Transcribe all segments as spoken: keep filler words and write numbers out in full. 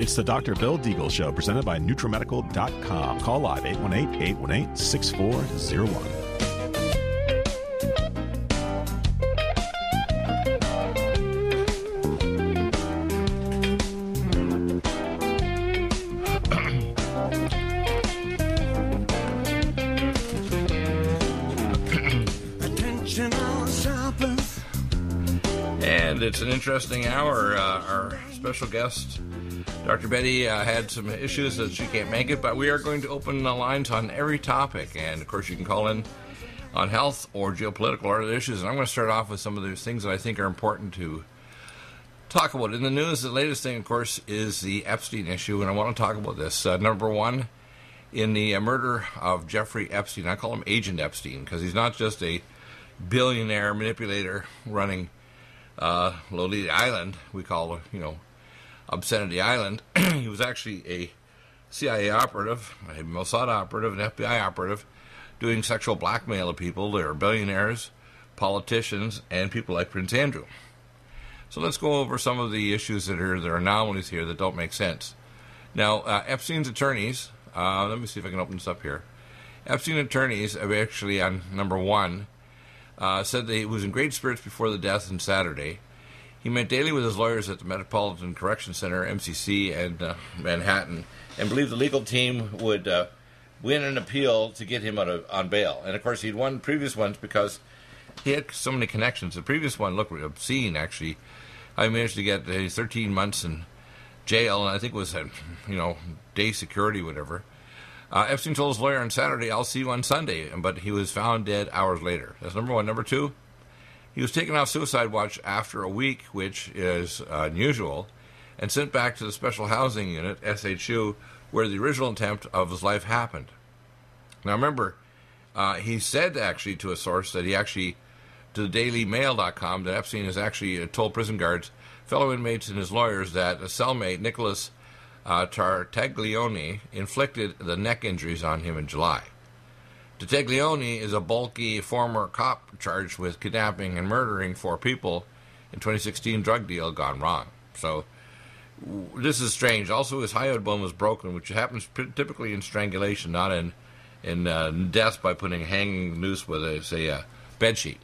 It's the Doctor Bill Deagle Show, presented by NutriMedical dot com. Call live eight one eight, eight one eight, six four zero one. It's an interesting hour. Uh, our special guest, Doctor Betty, uh, had some issues that she can't make it, but we are going to open the lines on every topic. And, of course, you can call in on health or geopolitical or other issues. And I'm going to start off with some of those things that I think are important to talk about. In the news, the latest thing, of course, is the Epstein issue, and I want to talk about this. Uh, number one, in the uh, murder of Jeffrey Epstein, I call him Agent Epstein because he's not just a billionaire manipulator running Uh, Lolita Island, we call, you know, Obscenity Island. He was actually a C I A operative, a Mossad operative, an F B I operative, doing sexual blackmail of people. They are billionaires, politicians, and people like Prince Andrew. So let's go over some of the issues that are, there are anomalies here that don't make sense. Now, uh, Epstein's attorneys, uh, let me see if I can open this up here. Epstein attorneys have actually, on number one, Uh, said that he was in great spirits before the death on Saturday. He met daily with his lawyers at the Metropolitan Correction Center, M C C, and uh, Manhattan, and believed the legal team would uh, win an appeal to get him out of, on bail. And, of course, he'd won previous ones because he had so many connections. The previous one looked obscene, actually. I managed to get uh, thirteen months in jail, and I think it was, uh, you know, day security, whatever. Uh, Epstein told his lawyer on Saturday, "I'll see you on Sunday," but he was found dead hours later. That's number one. Number two, he was taken off suicide watch after a week, which is uh, unusual, and sent back to the Special Housing Unit, S H U, where the original attempt of his life happened. Now remember, uh, he said actually to a source that he actually, to the Daily Mail dot com, that Epstein has actually told prison guards, fellow inmates, and his lawyers that a cellmate, Nicholas Uh, Tartaglione, inflicted the neck injuries on him in July. Tartaglione is a bulky former cop charged with kidnapping and murdering four people in twenty sixteen drug deal gone wrong. So w- this is strange. Also, his hyoid bone was broken, which happens p- typically in strangulation, not in in uh, death by putting a hanging noose with a say a bed sheet.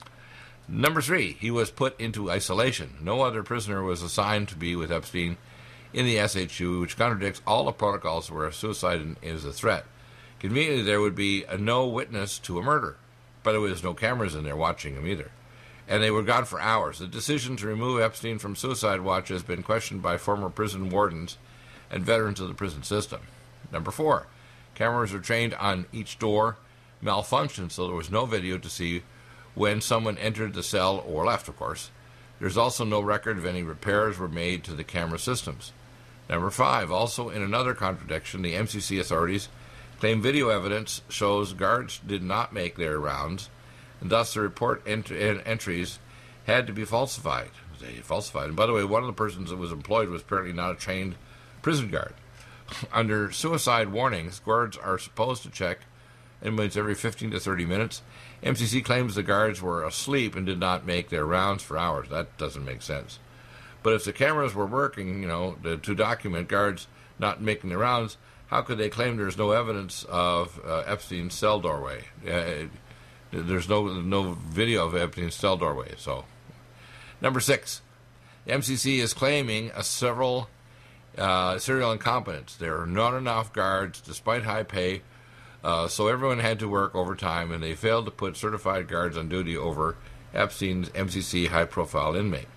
Number three, he was put into isolation. No other prisoner was assigned to be with Epstein in the S H U, which contradicts all the protocols where suicide is a threat. Conveniently, there would be a no witness to a murder. By the way, there's no cameras in there watching him either. And they were gone for hours. The decision to remove Epstein from suicide watch has been questioned by former prison wardens and veterans of the prison system. Number four, cameras are trained on each door malfunctioned, so there was no video to see when someone entered the cell or left, of course. There's also no record of any repairs were made to the camera systems. Number five, also in another contradiction, the M C C authorities claim video evidence shows guards did not make their rounds, and thus the report ent- entries had to be falsified. They falsified. And by the way, one of the persons that was employed was apparently not a trained prison guard. Under suicide warnings, guards are supposed to check inmates every fifteen to thirty minutes. M C C claims the guards were asleep and did not make their rounds for hours. That doesn't make sense. But if the cameras were working, you know, to, to document guards not making their rounds, how could they claim there's no evidence of uh, Epstein's cell doorway? Uh, there's no no video of Epstein's cell doorway. So, number six, the M C C is claiming a several uh, serial incompetence. There are not enough guards, despite high pay. Uh, so everyone had to work overtime, and they failed to put certified guards on duty over Epstein's M C C high-profile inmate.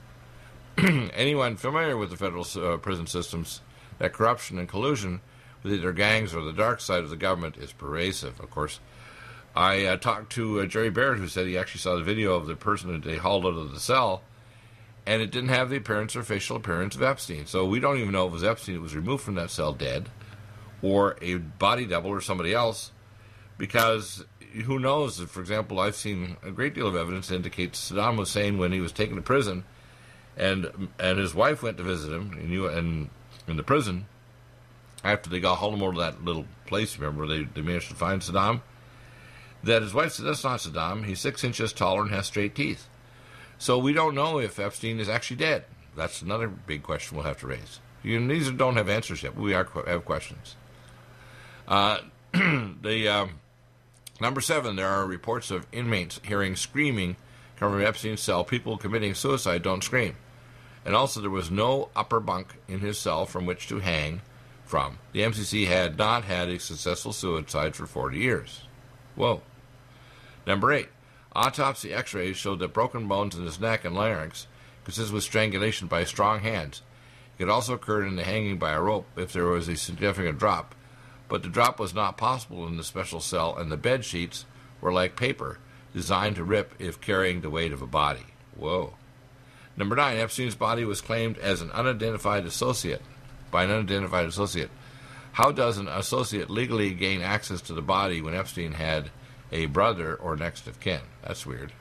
Anyone familiar with the federal uh, prison systems, that corruption and collusion with either gangs or the dark side of the government is pervasive. Of course, I uh, talked to uh, Jerry Barrett, who said he actually saw the video of the person that they hauled out of the cell, and it didn't have the appearance or facial appearance of Epstein. So we don't even know if it was Epstein that was removed from that cell dead, or a body double or somebody else, because who knows? For example, I've seen a great deal of evidence that indicates Saddam Hussein, when he was taken to prison, and and his wife went to visit him in, in, in the prison, after they got hauled him over to that little place, remember, where they, they managed to find Saddam, that his wife said, that's not Saddam, he's six inches taller and has straight teeth. So we don't know if Epstein is actually dead. That's another big question we'll have to raise. You, these don't have answers yet, but we are have questions. Uh, the um, number seven, there are reports of inmates hearing screaming coming from Epstein's cell. People committing suicide don't scream. And also, there was no upper bunk in his cell from which to hang from. The M C C had not had a successful suicide for forty years. Whoa. Number eight, autopsy x-rays showed that broken bones in his neck and larynx consisted with strangulation by strong hands. It also occurred in the hanging by a rope if there was a significant drop, but the drop was not possible in the special cell, and the bed sheets were like paper, designed to rip if carrying the weight of a body. Whoa. Number nine, Epstein's body was claimed as an unidentified associate, by an unidentified associate. How does an associate legally gain access to the body when Epstein had a brother or next of kin? That's weird.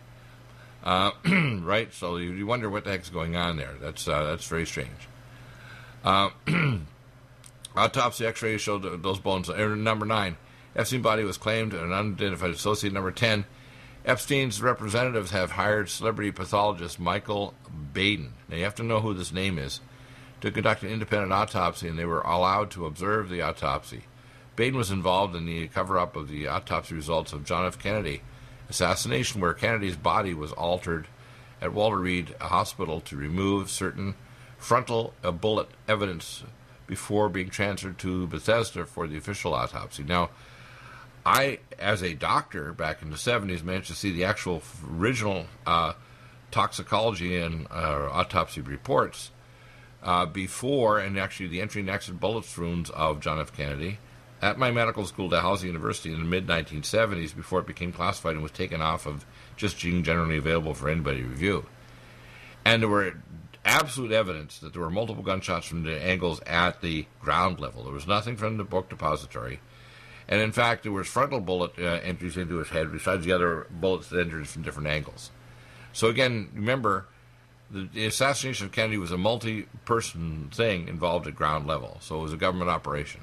Uh, right? So you, you wonder what the heck's going on there. That's uh, that's very strange. Uh, autopsy x-rays showed those bones. Uh, number nine, Epstein's body was claimed an unidentified associate. Number ten, Epstein's representatives have hired celebrity pathologist Michael Baden. Now you have to know who this name is, to conduct an independent autopsy, and they were allowed to observe the autopsy. Baden was involved in the cover-up of the autopsy results of John F. Kennedy assassination, where Kennedy's body was altered at Walter Reed Hospital to remove certain frontal uh, bullet evidence before being transferred to Bethesda for the official autopsy. Now, I, as a doctor back in the seventies, managed to see the actual original uh, toxicology and uh, autopsy reports uh, before, and actually the entry and exit bullet wounds of John F. Kennedy at my medical school, Dalhousie University, in the mid nineteen seventies, before it became classified and was taken off of just being generally available for anybody to review. And there were absolute evidence that there were multiple gunshots from the angles at the ground level. There was nothing from the book depository. And in fact, there was frontal bullet uh, entries into his head besides the other bullets that entered from different angles. So again, remember, the, the assassination of Kennedy was a multi-person thing involved at ground level. So it was a government operation.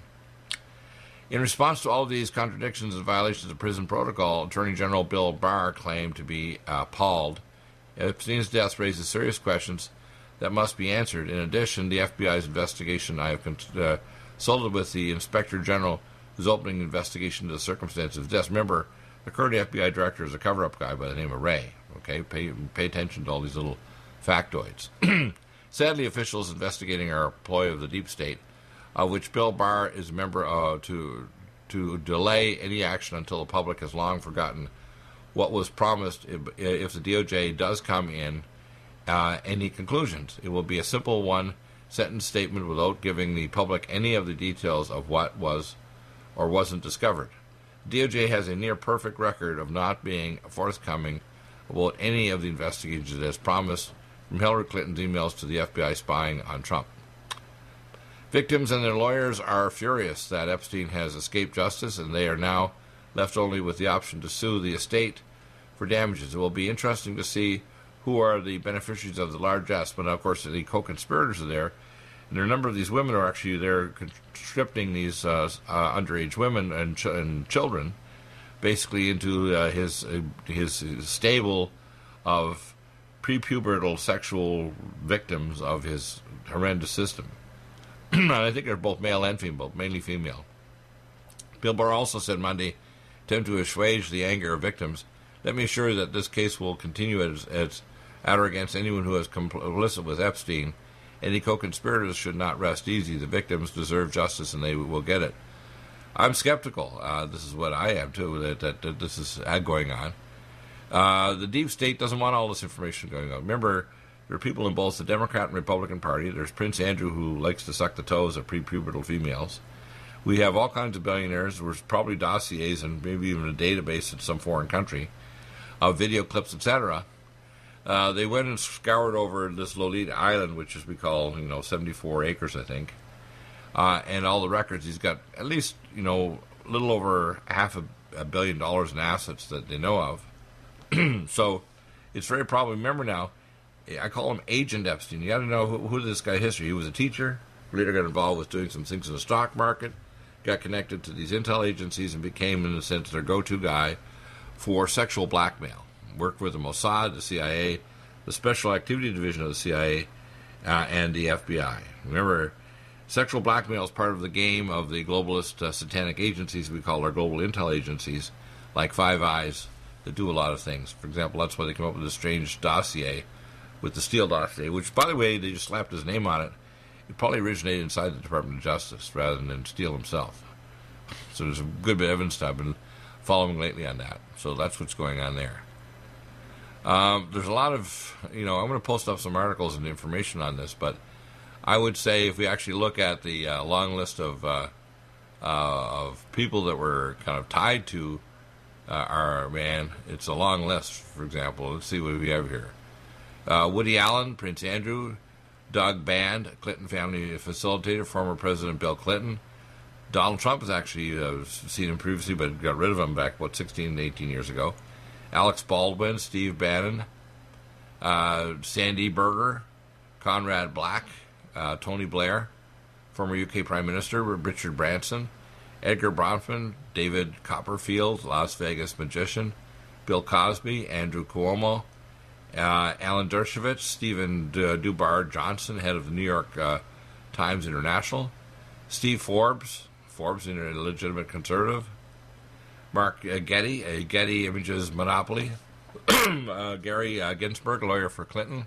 In response to all of these contradictions and violations of prison protocol, Attorney General Bill Barr claimed to be uh, appalled. Epstein's death raises serious questions that must be answered. In addition, the F B I's investigation, I have uh, consulted with the Inspector General, who's opening an investigation into the circumstances of death. Remember, the current F B I director is a cover-up guy by the name of Ray. Okay, pay, pay attention to all these little factoids. Sadly, officials investigating are a ploy of the deep state, of which Bill Barr is a member uh, to to delay any action until the public has long forgotten what was promised. If, if the D O J does come in uh, any conclusions, it will be a simple one-sentence statement without giving the public any of the details of what was or wasn't discovered. The D O J has a near-perfect record of not being forthcoming about any of the investigations as promised, from Hillary Clinton's emails to the F B I spying on Trump. Victims and their lawyers are furious that Epstein has escaped justice, and they are now left only with the option to sue the estate for damages. It will be interesting to see who are the beneficiaries of the large estimate. Of course, the co-conspirators are there, and there are a number of these women are actually there conscripting these uh, uh, underage women and, ch- and children, basically into uh, his, uh, his his stable of prepubertal sexual victims of his horrendous system. And I think they're both male and female, mainly female. Bill Barr also said Monday, attempt to assuage the anger of victims. Let me assure you that this case will continue as, as at or against anyone who is complicit with Epstein. Any co-conspirators should not rest easy. The victims deserve justice, and they will get it. I'm skeptical. Uh, this is what I am, too, that, that, that this is going on. Uh, the deep state doesn't want all this information going on. Remember, there are people in both the Democrat and Republican Party. There's Prince Andrew, who likes to suck the toes of prepubertal females. We have all kinds of billionaires. There's probably dossiers and maybe even a database in some foreign country of video clips, et cetera. Uh, they went and scoured over this Lolita Island, which is we call, you know, seventy-four acres, I think, uh, and all the records. He's got at least, you know, a little over half a, a billion dollars in assets that they know of. So it's very probably, remember now, I call him Agent Epstein. You got to know who, who this guy history. He was a teacher, later got involved with doing some things in the stock market, got connected to these intel agencies, and became, in a sense, their go-to guy for sexual blackmail. Worked with the Mossad, the C I A, the Special Activity Division of the C I A, uh, and the F B I. Remember, sexual blackmail is part of the game of the globalist uh, satanic agencies we call our global intel agencies, like Five Eyes, that do a lot of things. For example, that's why they come up with a strange dossier with the Steele dossier, which, by the way, they just slapped his name on it. It probably originated inside the Department of Justice rather than in Steele himself. So there's a good bit of evidence I've been following lately on that. So that's what's going on there. Um, there's a lot of, you know, I'm going to post up some articles and information on this, but I would say if we actually look at the uh, long list of uh, uh, of people that were kind of tied to uh, our man, it's a long list. For example, let's see what we have here. Uh, Woody Allen, Prince Andrew, Doug Band, Clinton family facilitator, former President Bill Clinton. Donald Trump has actually uh, seen him previously, but got rid of him back, what, sixteen, eighteen years ago. Alex Baldwin, Steve Bannon, uh, Sandy Berger, Conrad Black, uh, Tony Blair, former U K Prime Minister Richard Branson, Edgar Bronfman, David Copperfield, Las Vegas magician, Bill Cosby, Andrew Cuomo, Uh, Alan Dershowitz, Stephen D- Dubar Johnson, head of the New York uh, Times International, Steve Forbes, Forbes, a legitimate conservative, Mark uh, Getty, a Getty Images monopoly, uh, Gary uh, Ginsberg, a lawyer for Clinton,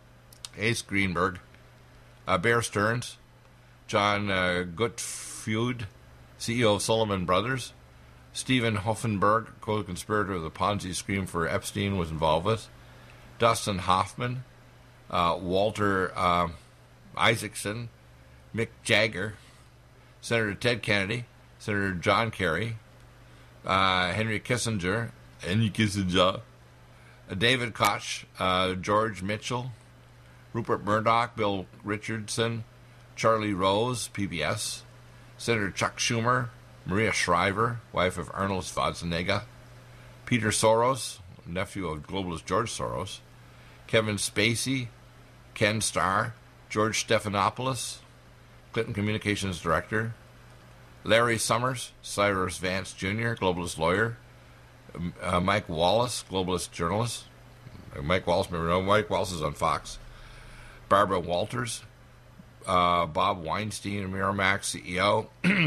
Ace Greenberg, uh, Bear Stearns, John uh, Gutfeud, C E O of Solomon Brothers, Stephen Hoffenberg, co-conspirator of the Ponzi scheme for Epstein, was involved with, Dustin Hoffman, uh, Walter uh, Isaacson, Mick Jagger, Senator Ted Kennedy, Senator John Kerry, uh, Henry Kissinger, Henry Kissinger, uh, David Koch, uh, George Mitchell, Rupert Murdoch, Bill Richardson, Charlie Rose, P B S, Senator Chuck Schumer, Maria Shriver, wife of Arnold Schwarzenegger, Peter Soros, nephew of globalist George Soros, Kevin Spacey, Ken Starr, George Stephanopoulos, Clinton Communications Director, Larry Summers, Cyrus Vance Junior, globalist lawyer, uh, Mike Wallace, globalist journalist, uh, Mike Wallace, remember, no, Mike Wallace is on Fox, Barbara Walters, uh, Bob Weinstein, Miramax C E O,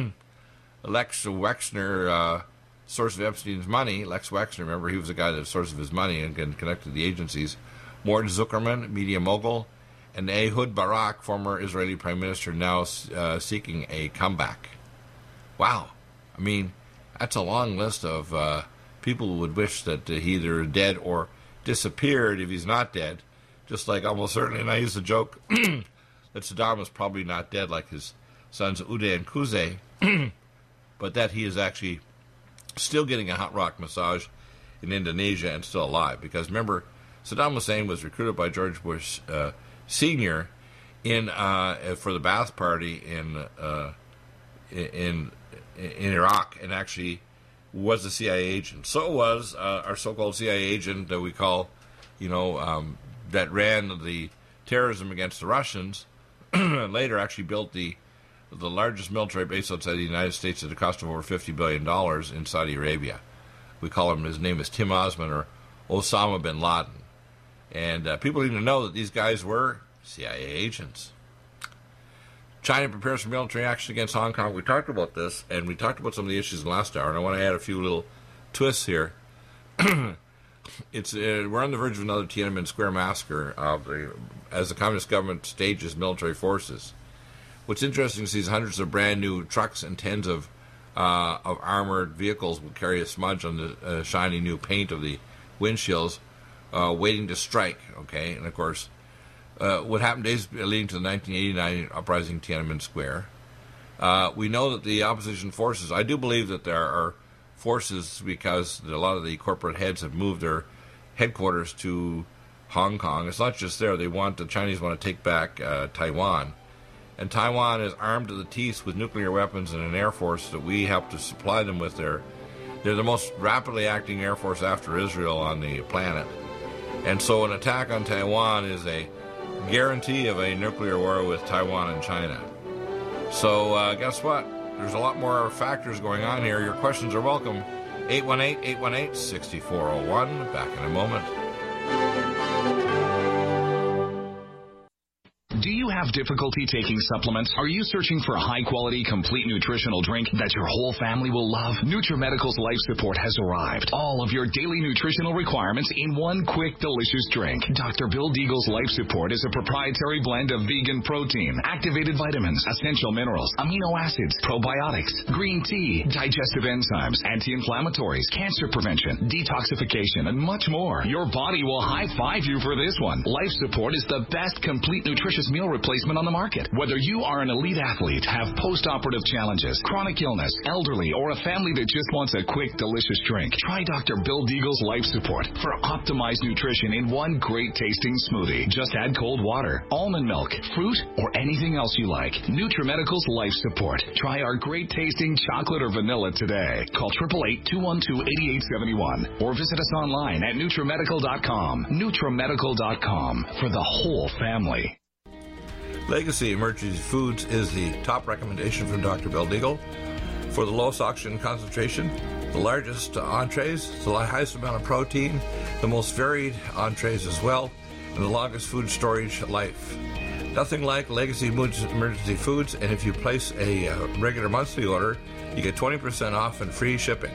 Lex Wexner, uh, source of Epstein's money, Lex Wexner, remember, he was the guy that was the source of his money and connected to the agencies, Mort Zuckerman, media mogul, and Ehud Barak, former Israeli prime minister, now uh, seeking a comeback. Wow. I mean, that's a long list of uh, people who would wish that uh, he either dead or disappeared if he's not dead, just like almost certainly, and I used to joke that Saddam is probably not dead like his sons Uday and Qusay, but that he is actually still getting a hot rock massage in Indonesia and still alive. Because remember, Saddam Hussein was recruited by George Bush uh, Senior in uh, for the Ba'ath Party in uh, in in Iraq, and actually was a C I A agent. So was uh, our so-called C I A agent that we call, you know, um, that ran the terrorism against the Russians. Later, actually built the the largest military base outside the United States at a cost of over fifty billion dollars in Saudi Arabia. We call him, his name is Tim Osman, or Osama bin Laden. And uh, people need to know that these guys were C I A agents. China prepares for military action against Hong Kong. We talked about this, and we talked about some of the issues in the last hour, and I want to add a few little twists here. It's uh, we're on the verge of another Tiananmen Square massacre of the, as the communist government stages military forces. What's interesting is these hundreds of brand new trucks and tens of uh, of armored vehicles will carry a smudge on the uh, shiny new paint of the windshields, uh, waiting to strike. Okay, and of course, uh, what happened days leading to the nineteen eighty-nine uprising Tiananmen Square. Uh, we know that the opposition forces. I do believe that there are forces because a lot of the corporate heads have moved their headquarters to Hong Kong. It's not just there. They want the Chinese want to take back uh, Taiwan. And Taiwan is armed to the teeth with nuclear weapons and an air force that we help to supply them with. Their, they're the most rapidly acting air force after Israel on the planet. And so an attack on Taiwan is a guarantee of a nuclear war with Taiwan and China. So uh, guess what? There's a lot more factors going on here. Your questions are welcome. eight one eight, eight one eight, six four zero one. Back in a moment. Do you difficulty taking supplements? Are you searching for a high-quality, complete nutritional drink that your whole family will love? NutriMedical's Life Support has arrived. All of your daily nutritional requirements in one quick, delicious drink. Doctor Bill Deagle's Life Support is a proprietary blend of vegan protein, activated vitamins, essential minerals, amino acids, probiotics, green tea, digestive enzymes, anti-inflammatories, cancer prevention, detoxification, and much more. Your body will high-five you for this one. Life Support is the best complete nutritious meal replacement on the market. Whether you are an elite athlete, have post-operative challenges, chronic illness, elderly, or a family that just wants a quick, delicious drink, try Doctor Bill Deagle's Life Support for optimized nutrition in one great-tasting smoothie. Just add cold water, almond milk, fruit, or anything else you like. NutriMedical's Life Support. Try our great-tasting chocolate or vanilla today. Call eight eight eight, two one two, eight eight seven one or visit us online at NutriMedical dot com. NutriMedical dot com for the whole family. Legacy Emergency Foods is the top recommendation from Doctor Bill Deagle for the lowest oxygen concentration, the largest entrees, the highest amount of protein, the most varied entrees as well, and the longest food storage life. Nothing like Legacy Emergency Foods, and if you place a uh, regular monthly order, you get twenty percent off and free shipping.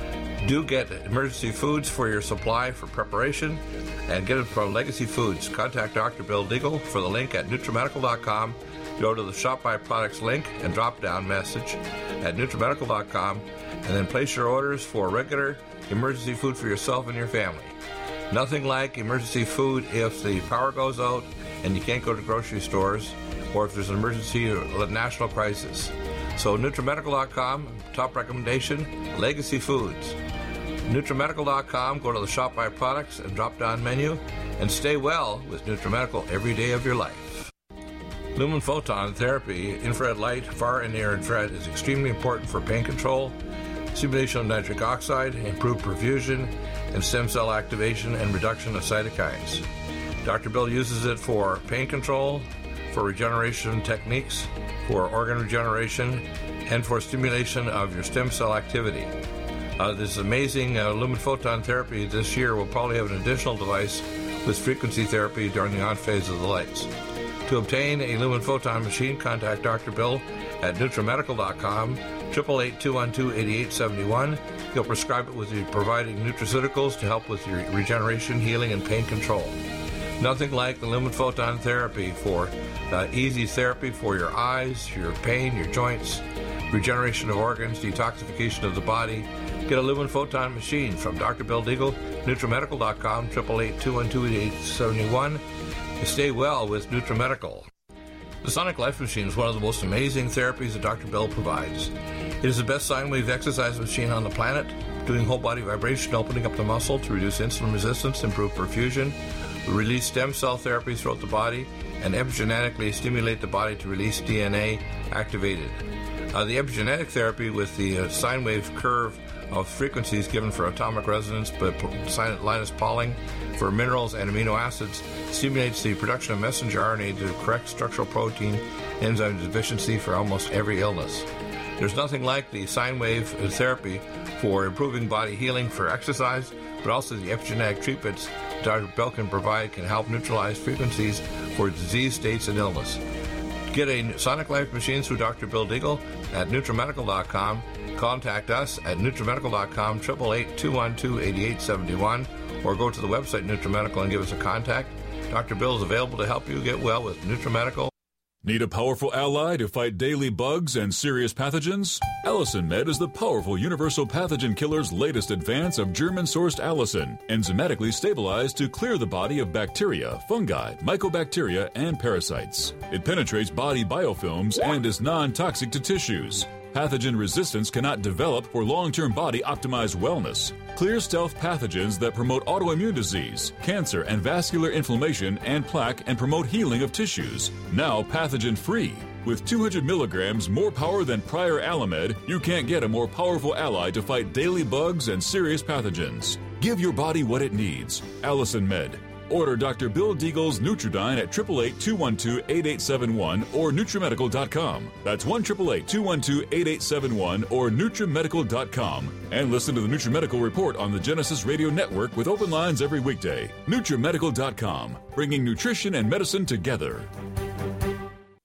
Do get Emergency Foods for your supply for preparation, and get it from Legacy Foods. Contact Doctor Bill Deagle for the link at NutriMedical dot com. Go to the Shop by Products link and drop-down message at NutriMedical dot com, and then place your orders for regular emergency food for yourself and your family. Nothing like emergency food if the power goes out and you can't go to grocery stores, or if there's an emergency or a national crisis. So NutriMedical dot com, top recommendation, Legacy Foods. NutriMedical dot com, go to the Shop by Products and drop-down menu, and stay well with NutriMedical every day of your life. Lumen photon therapy, infrared light, far and near infrared, is extremely important for pain control, stimulation of nitric oxide, improved perfusion, and stem cell activation and reduction of cytokines. Doctor Bill uses it for pain control, for regeneration techniques, for organ regeneration, and for stimulation of your stem cell activity. Uh, this amazing uh, Lumen photon therapy this year will probably have an additional device with frequency therapy during the on phase of the lights. To obtain a Lumen photon machine, contact Doctor Bill at NutriMedical dot com, eight eight eight, two one two, eight eight seven one. He'll prescribe it with you providing nutraceuticals to help with your regeneration, healing, and pain control. Nothing like the Lumen photon therapy for uh, easy therapy for your eyes, your pain, your joints, regeneration of organs, detoxification of the body. Get a Lumen photon machine from Doctor Bill Deagle, NutriMedical dot com, eight eight eight, two one two, eight eight seven one. Stay well with NutriMedical. The Sonic Life Machine is one of the most amazing therapies that Doctor Bill provides. It is the best sine wave exercise machine on the planet, doing whole body vibration, opening up the muscle to reduce insulin resistance, improve perfusion, release stem cell therapies throughout the body, and epigenetically stimulate the body to release D N A activated. Uh, the epigenetic therapy with the uh, sine wave curve of frequencies given for atomic resonance, but Linus Pauling for minerals and amino acids stimulates the production of messenger R N A to correct structural protein enzyme deficiency for almost every illness. There's nothing like the sine wave therapy for improving body healing for exercise, but also the epigenetic treatments Doctor Bill can provide can help neutralize frequencies for disease states and illness. Get a Sonic Life machine through Doctor Bill Deagle at NutriMedical dot com. Contact us at NutriMedical dot com, eight eight eight, two one two, eight eight seven one, or go to the website NutriMedical and give us a contact. Doctor Bill is available to help you get well with NutriMedical. Need a powerful ally to fight daily bugs and serious pathogens? Allicin Med is the powerful universal pathogen killer's latest advance of German-sourced allicin, enzymatically stabilized to clear the body of bacteria, fungi, mycobacteria, and parasites. It penetrates body biofilms and is non-toxic to tissues. Pathogen resistance cannot develop for long-term body-optimized wellness. Clear stealth pathogens that promote autoimmune disease, cancer, and vascular inflammation and plaque and promote healing of tissues. Now pathogen-free. With two hundred milligrams more power than prior Alamed, you can't get a more powerful ally to fight daily bugs and serious pathogens. Give your body what it needs. Allicin Med. Order Doctor Bill Deagle's Nutridyne at eight eight eight, two one two, eight eight seven one or NutriMedical dot com. That's one eight eight eight, two one two, eight eight seven one or NutriMedical dot com. And listen to the NutriMedical Report on the Genesis Radio Network with open lines every weekday. NutriMedical dot com, bringing nutrition and medicine together.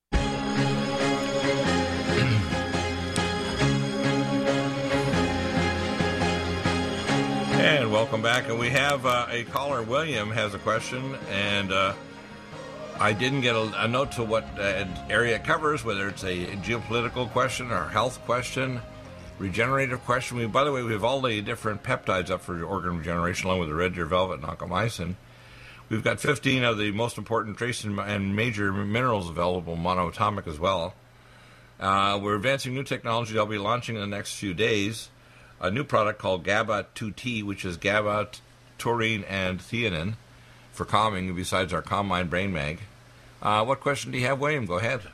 welcome back. And we have uh, a caller, William, has a question, and uh, I didn't get a, a note to what uh, area it covers, whether it's a geopolitical question or health question, regenerative question. We, by the way, we have all the different peptides up for organ regeneration, along with the red deer velvet and oncomycin. We've got fifteen of the most important trace and major minerals available, monoatomic as well. Uh, we're advancing new technology I'll be launching in the next few days. A new product called GABA two T, which is GABA, taurine, and theanine for calming, besides our Calm Mind Brain Mag. Uh, what question do you have, William? Go ahead.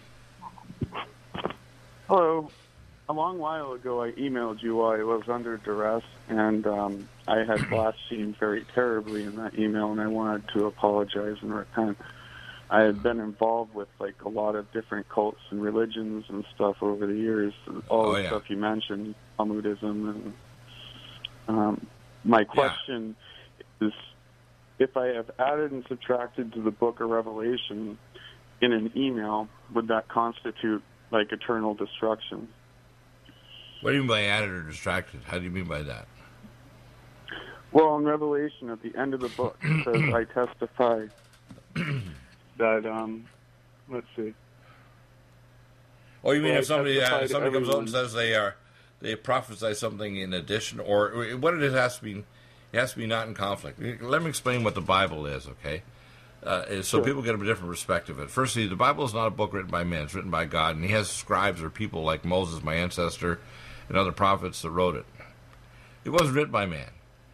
Hello. A long while ago, I emailed you while I was under duress, and um, I had blasphemed very terribly in that email, and I wanted to apologize and repent. I had been involved with like a lot of different cults and religions and stuff over the years. All oh, the yeah. stuff you mentioned, Talmudism, and um, my question yeah. is: if I have added and subtracted to the Book of Revelation in an email, would that constitute like eternal destruction? What do you mean by added or distracted? How do you mean by that? Well, in Revelation, at the end of the book, it says, I testify that, um, let's see. Oh, you mean well, if somebody uh, somebody comes out and everyone. says they are they prophesy something in addition, or what it is has to be, it has to be not in conflict. Let me explain what the Bible is, okay? Uh, so sure. people get a different perspective of it. Firstly, the Bible is not a book written by men; it's written by God, and He has scribes or people like Moses, my ancestor, and other prophets that wrote it. It wasn't written by man.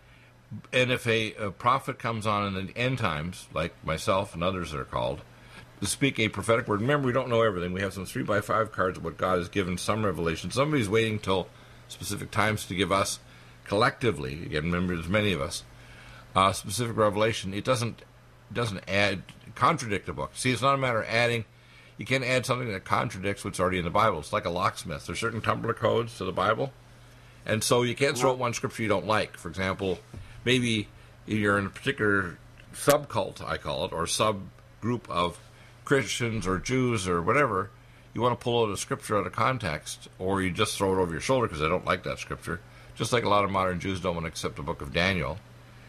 And if a, a prophet comes on in the end times, like myself and others that are called, to speak a prophetic word, remember, we don't know everything. We have some three by five cards of what God has given, some revelation. Somebody's waiting till specific times to give us collectively, again, remember there's many of us, uh, specific revelation. It doesn't doesn't add, contradict the book. See, it's not a matter of adding. You can't add something that contradicts what's already in the Bible. It's like a locksmith. There's certain tumbler codes to the Bible, and so you can't throw out one scripture you don't like. For example, maybe you're in a particular subcult, I call it, or subgroup of Christians or Jews or whatever. You want to pull out a scripture out of context, or you just throw it over your shoulder because I don't like that scripture. Just like a lot of modern Jews don't want to accept the book of Daniel.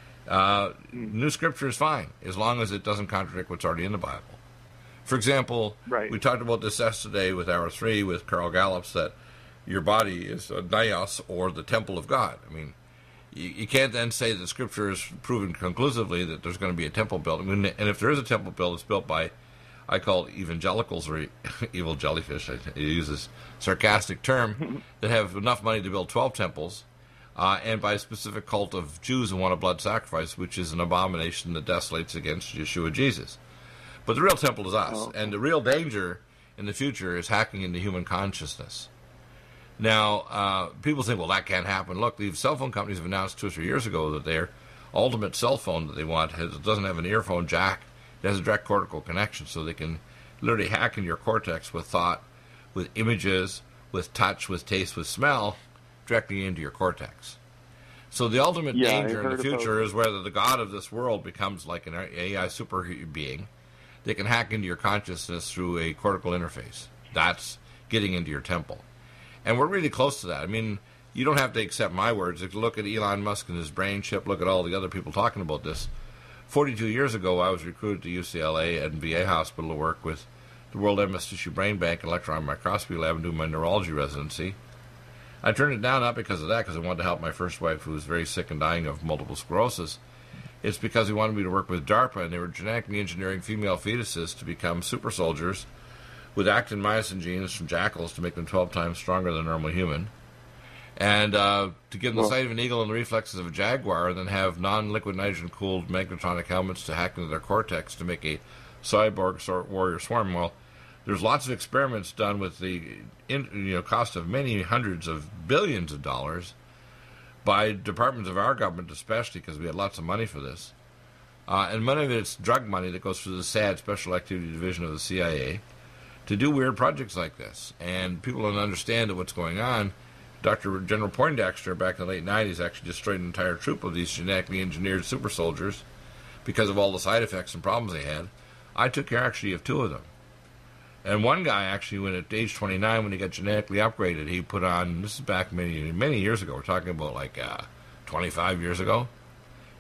Uh, new scripture is fine, as long as it doesn't contradict what's already in the Bible. For example, right. we talked about this yesterday with Hour three with Carl Gallups, that your body is a naos, or the temple of God. I mean, you, you can't then say that Scripture has proven conclusively that there's going to be a temple built. I mean, and if there is a temple built, it's built by, I call it evangelicals, or evil jellyfish, I use this sarcastic term, that have enough money to build twelve temples, uh, and by a specific cult of Jews who want a blood sacrifice, which is an abomination that desolates against Yeshua Jesus. But the real temple is us, oh. and the real danger in the future is hacking into human consciousness. Now, uh, people think, well, that can't happen. Look, the cell phone companies have announced two or three years ago that their ultimate cell phone that they want has, doesn't have an earphone jack. It has a direct cortical connection, so they can literally hack into your cortex with thought, with images, with touch, with taste, with smell, directly into your cortex. So the ultimate yeah, danger in the future about... is whether the God of this world becomes like an A I super being. They can hack into your consciousness through a cortical interface. That's getting into your temple. And we're really close to that. I mean, you don't have to accept my words. If you look at Elon Musk and his brain chip, look at all the other people talking about this. forty-two years ago, I was recruited to U C L A and V A Hospital to work with the World M S Tissue Brain Bank Electron Microscopy Lab and do my neurology residency. I turned it down not because of that, because I wanted to help my first wife, who was very sick and dying of multiple sclerosis. It's because he wanted me to work with DARPA, and they were genetically engineering female fetuses to become super soldiers with actin myosin genes from jackals to make them twelve times stronger than a normal human, and uh, to give them the sight of an eagle and the reflexes of a jaguar, and then have non-liquid nitrogen-cooled magnetronic helmets to hack into their cortex to make a cyborg sort warrior swarm. Well, there's lots of experiments done with the in, you know cost of many hundreds of billions of dollars by departments of our government, especially because we had lots of money for this. Uh, and money of it's drug money that goes through the S A D, Special Activity Division of the C I A, to do weird projects like this. And people don't understand that what's going on. Doctor General Poindexter, back in the late nineties, actually destroyed an entire troop of these genetically engineered super soldiers because of all the side effects and problems they had. I took care, actually, of two of them. And one guy, actually, when at age twenty-nine, when he got genetically upgraded, he put on, this is back many, many years ago, we're talking about like uh, twenty-five years ago,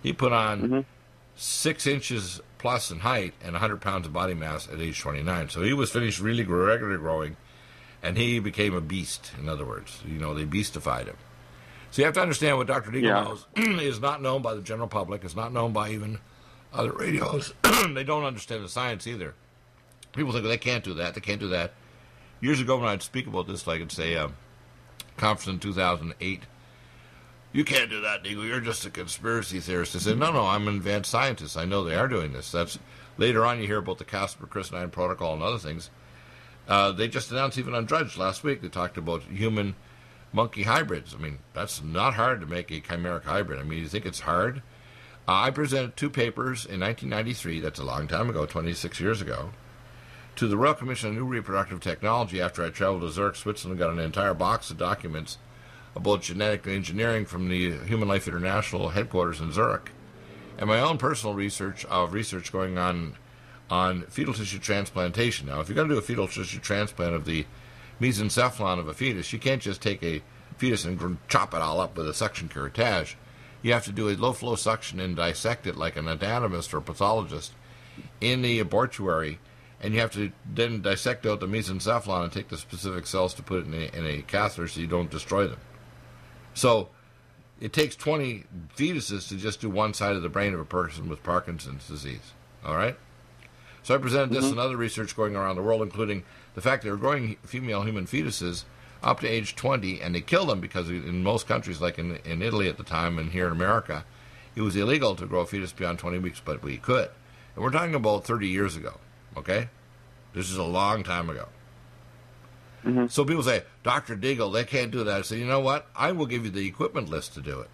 He put on Mm-hmm. six inches plus in height and one hundred pounds of body mass at age twenty-nine. So he was finished really regularly growing, and he became a beast, in other words. You know, they beastified him. So you have to understand what Doctor Deagle Yeah. knows is not known by the general public. It's not known by even other radios. They don't understand the science either. People think, well, they can't do that. They can't do that. Years ago when I'd speak about this, like at, say, a conference in two thousand eight, you can't do that, Deagle. You're just a conspiracy theorist. I said, no, no, I'm an advanced scientist. I know they are doing this. That's later on you hear about the Casper-Christine protocol and other things. Uh, they just announced even on Drudge last week, they talked about human-monkey hybrids. I mean, that's not hard to make a chimeric hybrid. I mean, you think it's hard? Uh, I presented two papers in nineteen ninety-three, that's a long time ago, twenty-six years ago, to the Royal Commission on New Reproductive Technology after I traveled to Zurich, Switzerland, got an entire box of documents about genetic engineering from the Human Life International headquarters in Zurich, and my own personal research of research going on on fetal tissue transplantation. Now, if you're going to do a fetal tissue transplant of the mesencephalon of a fetus, you can't just take a fetus and chop it all up with a suction curettage. You have to do a low-flow suction and dissect it like an anatomist or pathologist in the abortuary, and you have to then dissect out the mesencephalon and take the specific cells to put it in a, in a catheter so you don't destroy them. So it takes twenty fetuses to just do one side of the brain of a person with Parkinson's disease. All right? So I presented this mm-hmm. and other research going around the world, including the fact that they're growing female human fetuses up to age twenty, and they kill them because in most countries, like in, in Italy at the time and here in America, it was illegal to grow a fetus beyond twenty weeks, but we could. And we're talking about thirty years ago, okay? This is a long time ago. Mm-hmm. So people say, Doctor Deagle, they can't do that. I say, you know what? I will give you the equipment list to do it.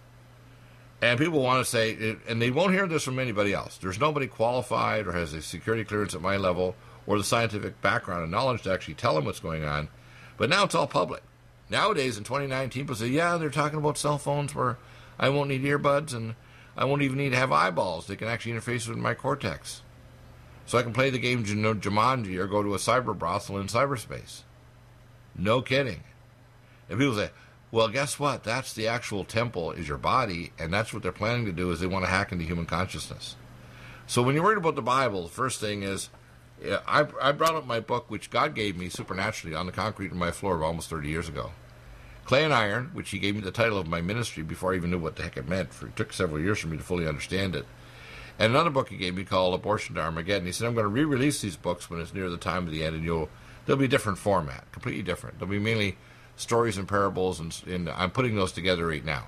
And people want to say, and they won't hear this from anybody else. There's nobody qualified or has a security clearance at my level or the scientific background and knowledge to actually tell them what's going on. But now it's all public. Nowadays, in twenty nineteen, people say, yeah, they're talking about cell phones where I won't need earbuds and I won't even need to have eyeballs. They can actually interface with my cortex. So I can play the game Jumanji or go to a cyber brothel in cyberspace. No kidding. And people say, well, guess what? That's the actual temple is your body, and that's what they're planning to do is they want to hack into human consciousness. So when you're worried about the Bible, the first thing is, yeah, I, I brought up my book, which God gave me supernaturally on the concrete of my floor almost thirty years ago. Clay and Iron, which he gave me the title of my ministry before I even knew what the heck it meant. For, it took several years for me to fully understand it. And another book he gave me called Abortion to Armageddon. He said, I'm going to re-release these books when it's near the time of the end, and you'll there'll be a different format, completely different. There'll be mainly stories and parables, and, and I'm putting those together right now.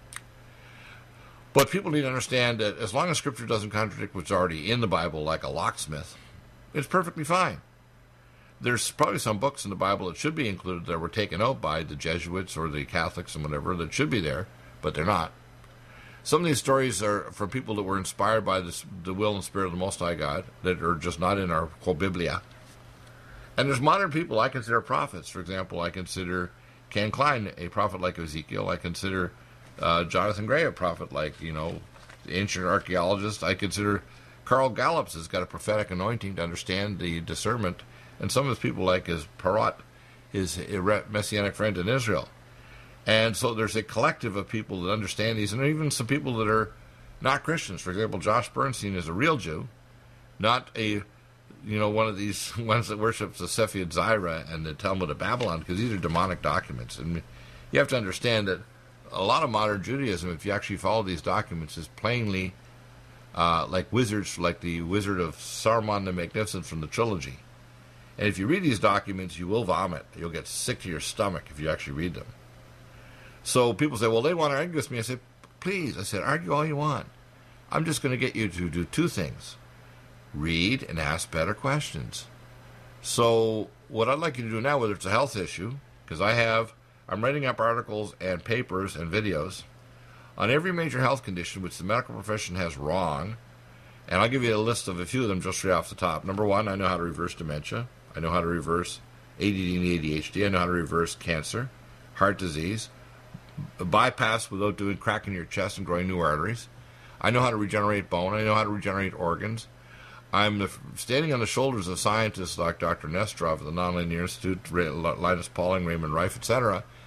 But people need to understand that as long as Scripture doesn't contradict what's already in the Bible like a locksmith, it's perfectly fine. There's probably some books in the Bible that should be included that were taken out by the Jesuits or the Catholics and whatever that should be there, but they're not. Some of these stories are from people that were inspired by this, the will and spirit of the Most High God that are just not in our quote Biblia. And there's modern people I consider prophets. For example, I consider Ken Klein a prophet like Ezekiel. I consider uh, Jonathan Gray a prophet like, you know, the ancient archaeologist. I consider Carl Gallups has got a prophetic anointing to understand the discernment. And some of his people like his Parrot, his Messianic friend in Israel. And so there's a collective of people that understand these, and even some people that are not Christians. For example, Josh Bernstein is a real Jew, not a, you know, one of these ones that worships the Cepheid Zyra and the Talmud of Babylon, because these are demonic documents. And you have to understand that a lot of modern Judaism, if you actually follow these documents, is plainly uh, like wizards, like the Wizard of Saruman the Magnificent from the trilogy. And if you read these documents, you will vomit. You'll get sick to your stomach if you actually read them. So people say, well, they want to argue with me. I said, please. I said, argue all you want. I'm just going to get you to do two things. Read and ask better questions. So what I'd like you to do now, whether it's a health issue, because I have, I'm writing up articles and papers and videos on every major health condition which the medical profession has wrong. And I'll give you a list of a few of them just right off the top. Number one, I know how to reverse dementia. I know how to reverse A D D and A D H D. I know how to reverse cancer, heart disease, bypass without doing cracking your chest and growing new arteries. I know how to regenerate bone. I know how to regenerate organs. I'm the, standing on the shoulders of scientists like Doctor Nesterov at the Nonlinear Institute, Linus Pauling, Raymond Rife, et cetera.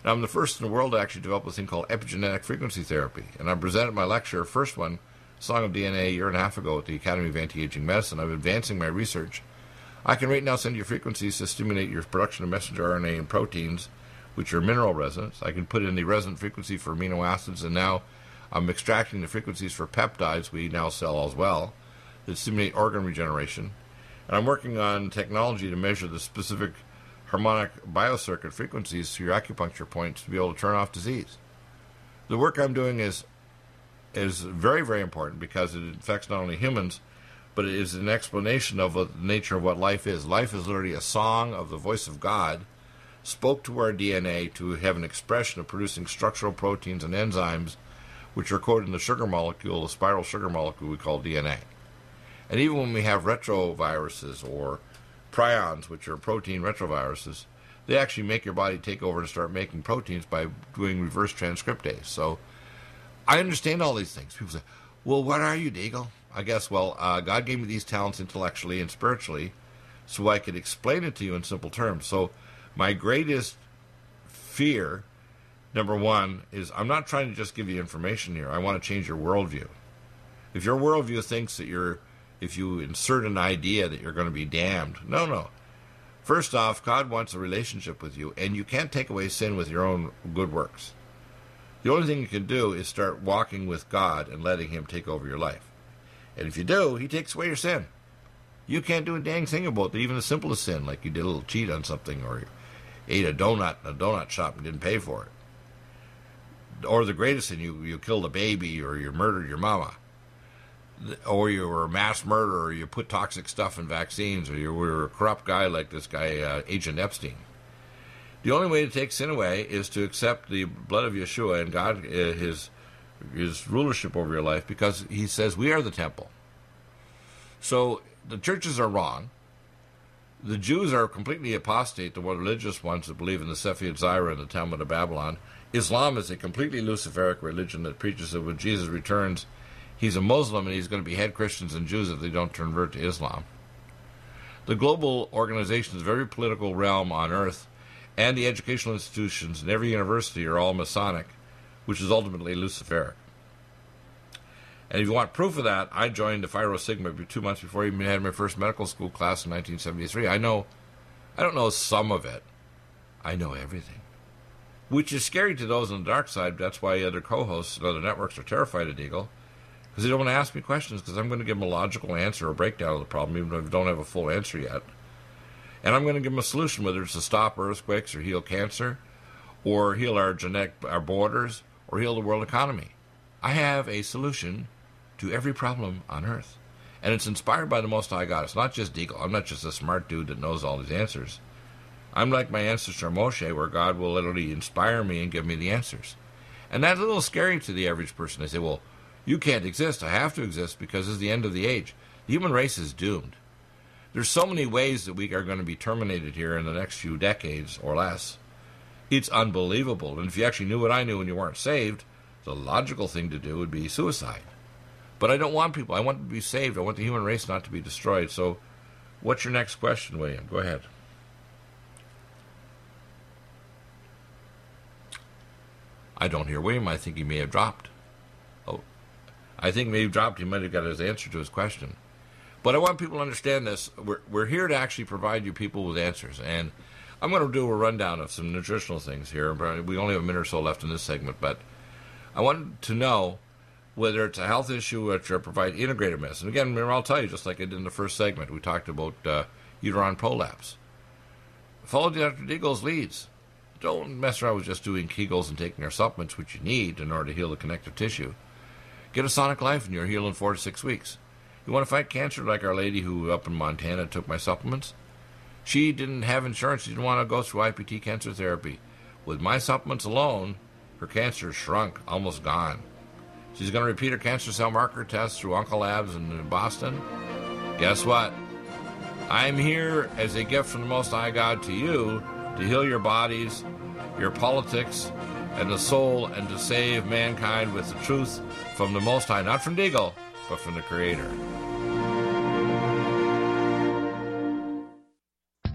Now, I'm the first in the world to actually develop a thing called epigenetic frequency therapy. And I presented my lecture, first one, Song of D N A, a year and a half ago at the Academy of Anti-Aging Medicine. I'm advancing my research. I can right now send you frequencies to stimulate your production of messenger R N A and proteins, which are mineral resonance. I can put in the resonant frequency for amino acids, and now I'm extracting the frequencies for peptides we now sell as well that stimulate organ regeneration. And I'm working on technology to measure the specific harmonic biocircuit frequencies to your acupuncture points to be able to turn off disease. The work I'm doing is is very, very important because it affects not only humans, but it is an explanation of the nature of what life is. Life is literally a song of the voice of God spoke to our D N A to have an expression of producing structural proteins and enzymes which are coded in the sugar molecule, the spiral sugar molecule we call D N A. And even when we have retroviruses or prions, which are protein retroviruses, they actually make your body take over and start making proteins by doing reverse transcriptase. So I understand all these things. People say, well, what are you, Deagle? I guess, well, uh, God gave me these talents intellectually and spiritually so I could explain it to you in simple terms. So my greatest fear, number one, is I'm not trying to just give you information here. I want to change your worldview. If your worldview thinks that you're, if you insert an idea that you're going to be damned, no, no. First off, God wants a relationship with you, and you can't take away sin with your own good works. The only thing you can do is start walking with God and letting Him take over your life. And if you do, He takes away your sin. You can't do a dang thing about it, even the simplest sin, like you did a little cheat on something, or you ate a donut in a donut shop and didn't pay for it. Or the greatest sin, you, you killed a baby, or you murdered your mama. Or you were a mass murderer, or you put toxic stuff in vaccines, or you were a corrupt guy like this guy, uh, Agent Epstein. The only way to take sin away is to accept the blood of Yeshua and God, uh, his, his rulership over your life, because He says we are the temple. So the churches are wrong. The Jews are completely apostate, the religious ones that believe in the Sephirot Zaira and the Talmud of Babylon. Islam is a completely Luciferic religion that preaches that when Jesus returns, He's a Muslim and He's going to behead Christians and Jews if they don't convert to Islam. The global organization is a very political realm on earth, and the educational institutions in every university are all Masonic, which is ultimately Luciferic. And if you want proof of that, I joined the Phi Rho Sigma two months before I even had my first medical school class in nineteen seventy-three. I know, I don't know some of it. I know everything. Which is scary to those on the dark side. That's why other co-hosts and other networks are terrified of Deagle, because they don't want to ask me questions, because I'm going to give them a logical answer or breakdown of the problem, even if I don't have a full answer yet. And I'm going to give them a solution, whether it's to stop earthquakes or heal cancer, or heal our genetic, our borders, or heal the world economy. I have a solution to every problem on earth. And it's inspired by the Most High God. It's not just Deagle. I'm not just a smart dude that knows all these answers. I'm like my ancestor Moshe, where God will literally inspire me and give me the answers. And that's a little scary to the average person. They say, well, you can't exist. I have to exist because it's the end of the age. The human race is doomed. There's so many ways that we are going to be terminated here in the next few decades or less. It's unbelievable. And if you actually knew what I knew and you weren't saved, the logical thing to do would be suicide. But I don't want people. I want them to be saved. I want the human race not to be destroyed. So what's your next question, William? Go ahead. I don't hear William. I think he may have dropped. Oh, I think maybe he dropped. He might have got his answer to his question. But I want people to understand this. We're, we're here to actually provide you people with answers. And I'm going to do a rundown of some nutritional things here. We only have a minute or so left in this segment. But I want to know whether it's a health issue or to provide integrated medicine. Again, I'll tell you, just like I did in the first segment, we talked about uh, uterine prolapse. Follow Doctor Deagle's leads. Don't mess around with just doing Kegels and taking our supplements, which you need in order to heal the connective tissue. Get a Sonic Life and you're healed in four to six weeks. You want to fight cancer like our lady who up in Montana took my supplements? She didn't have insurance. She didn't want to go through I P T cancer therapy. With my supplements alone, her cancer shrunk, almost gone. She's going to repeat her cancer cell marker test through Uncle Labs in Boston. Guess what? I'm here as a gift from the Most High God to you to heal your bodies, your politics, and the soul, and to save mankind with the truth from the Most High, not from Deagle, but from the Creator. Are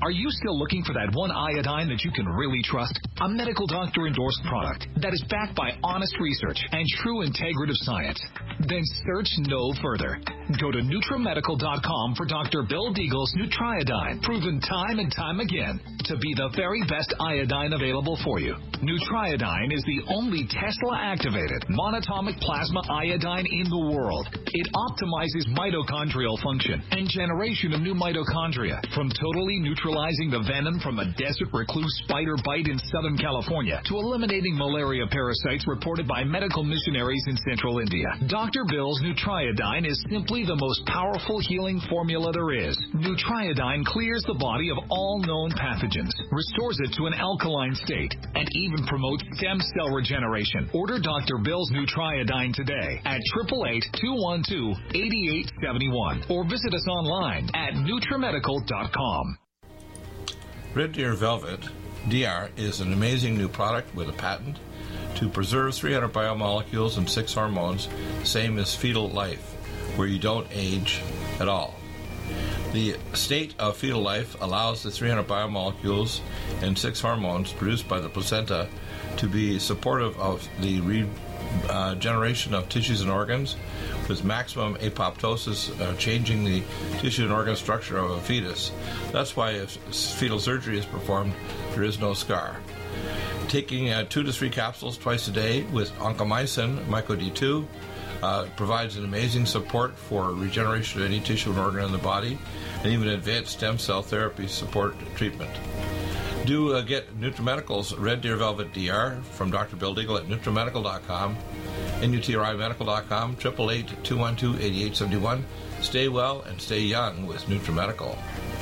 Are you still looking for that one iodine that you can really trust? A medical doctor-endorsed product that is backed by honest research and true integrative science? Then search no further. Go to NutriMedical dot com for Doctor Bill Deagle's Nutriodine, proven time and time again to be the very best iodine available for you. Nutriodine is the only Tesla-activated monatomic plasma iodine in the world. It optimizes mitochondrial function and generation of new mitochondria, from totally neutralizing the venom from a desert recluse spider bite in Southern California to eliminating malaria parasites reported by medical missionaries in Central India. Doctor Bill's Nutriodine is simply the most powerful healing formula there is. Nutriodine clears the body of all known pathogens, restores it to an alkaline state, and even promotes stem cell regeneration. Order Doctor Bill's Nutriodine today at eight eight eight, two one two, eight eight seven one or visit us online at NutriMedical dot com. Red Deer Velvet D R is an amazing new product with a patent to preserve three hundred biomolecules and six hormones, same as fetal life, where you don't age at all. The state of fetal life allows the three hundred biomolecules and six hormones produced by the placenta to be supportive of the regeneration uh, of tissues and organs, with maximum apoptosis, uh, changing the tissue and organ structure of a fetus. That's why if fetal surgery is performed, there is no scar. Taking uh, two to three capsules twice a day with oncomycin, Myco D two, uh, provides an amazing support for regeneration of any tissue and organ in the body, and even advanced stem cell therapy support treatment. Do uh, get NutriMedical's Red Deer Velvet D R from Doctor Bill Deagle at NutriMedical dot com, N U T R I Medical dot com, eight eight eight, two one two, eight eight seven one. Stay well and stay young with NutriMedical.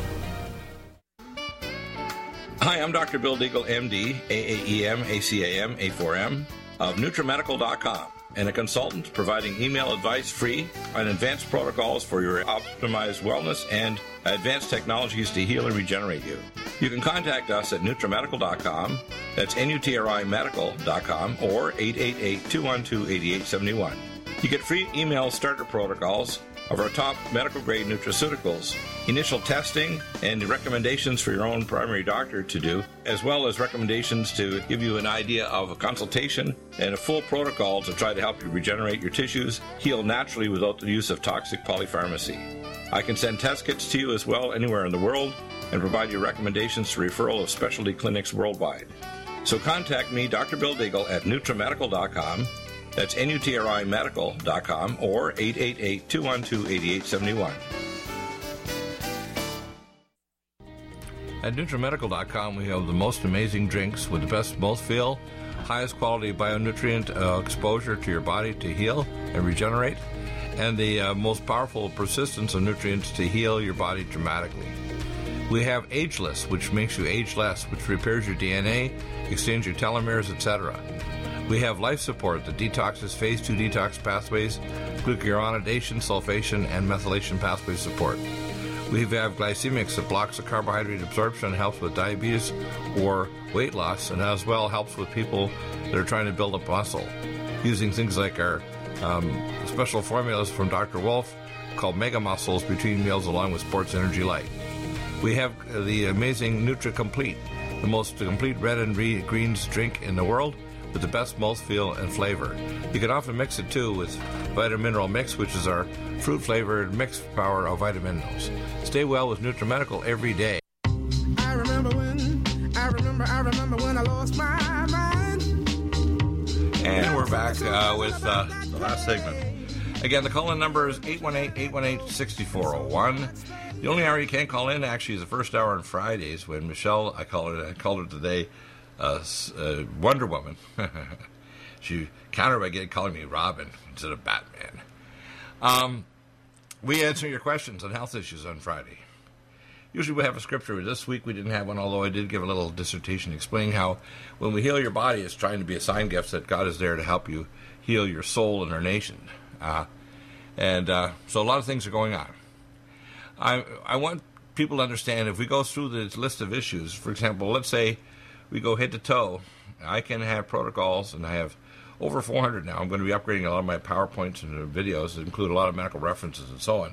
Hi, I'm Doctor Bill Deagle, M D, A A E M, A C A M, A four M, of NutriMedical dot com, and a consultant providing email advice free on advanced protocols for your optimized wellness and advanced technologies to heal and regenerate you. You can contact us at NutriMedical dot com, that's N U T R I Medical dot com, or eight eight eight, two one two, eight eight seven one. You get free email starter protocols of our top medical-grade nutraceuticals, initial testing, and recommendations for your own primary doctor to do, as well as recommendations to give you an idea of a consultation and a full protocol to try to help you regenerate your tissues, heal naturally without the use of toxic polypharmacy. I can send test kits to you as well anywhere in the world and provide you recommendations to referral of specialty clinics worldwide. So contact me, Doctor Bill Deagle, at NutriMedical dot com. That's N U T R I Medical dot com or eight eight eight, two one two, eight eight seven one. At NutriMedical dot com, we have the most amazing drinks with the best mouthfeel, highest quality bionutrient uh, exposure to your body to heal and regenerate, and the uh, most powerful persistence of nutrients to heal your body dramatically. We have Ageless, which makes you age less, which repairs your D N A, extends your telomeres, et cetera. We have Life Support that detoxes phase two detox pathways, glucuronidation, sulfation, and methylation pathway support. We have Glycemics that blocks the carbohydrate absorption and helps with diabetes or weight loss, and as well helps with people that are trying to build up muscle, using things like our um, special formulas from Doctor Wolf called Mega Muscles between meals along with Sports Energy Light. We have the amazing Nutri-Complete, the most complete red and re- greens drink in the world, with the best mouthfeel and flavor. You can often mix it too with Vitamin Mineral Mix, which is our fruit-flavored mixed power of vitamin minerals. Stay well with NutriMedical every day. I remember when, I remember, I remember when I lost my mind. And we're back uh, with uh, the last segment. Again, the call-in number is eight one eight, eight one eight, six four zero one. The only hour you can't call in actually is the first hour on Fridays when Michelle, I call her, I called her today, Uh, uh, Wonder Woman. She countered by getting calling me Robin instead of Batman. Um, we answer your questions on health issues on Friday. Usually we have a scripture. This week we didn't have one, although I did give a little dissertation explaining how when we heal your body, it's trying to be a sign gift that God is there to help you heal your soul and our nation. Uh, and uh, so a lot of things are going on. I I want people to understand if we go through this list of issues, for example, let's say we go head to toe, I can have protocols, and I have over four hundred now. I'm going to be upgrading a lot of my PowerPoints and videos that include a lot of medical references and so on.